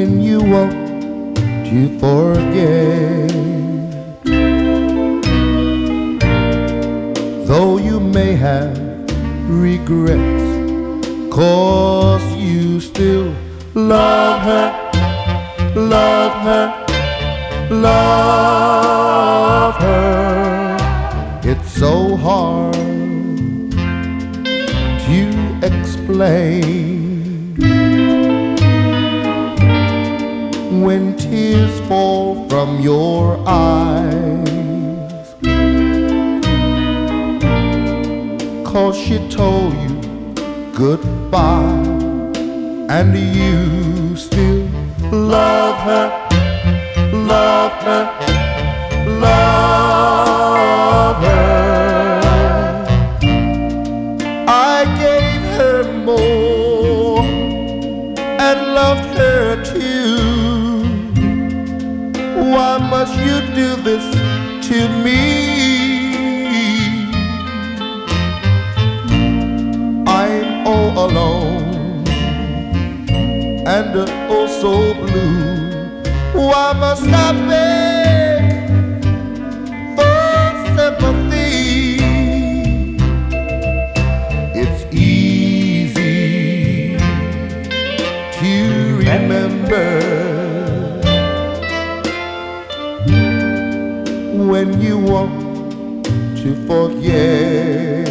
when you want to forget. Though you may have regrets, 'cause you still love her, love her, love her. It's so hard to explain when tears fall from your eyes, 'cause she told you goodbye and you still love her, love her, love her. I gave her more and loved her too. Why must you do this to me? I'm all alone and oh so blue. Why must I beg for sympathy? It's easy to remember when you want to forget.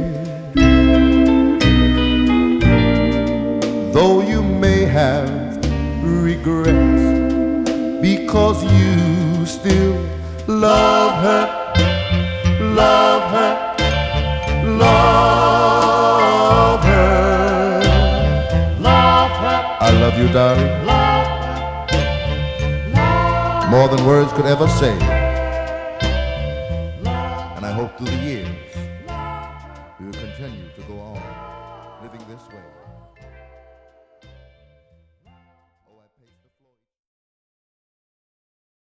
Though you may have regrets, because you still love her, love her, love her, love her. I love you, darling, love her, love more than words could ever say. And I hope through the years we will continue to go on living this way.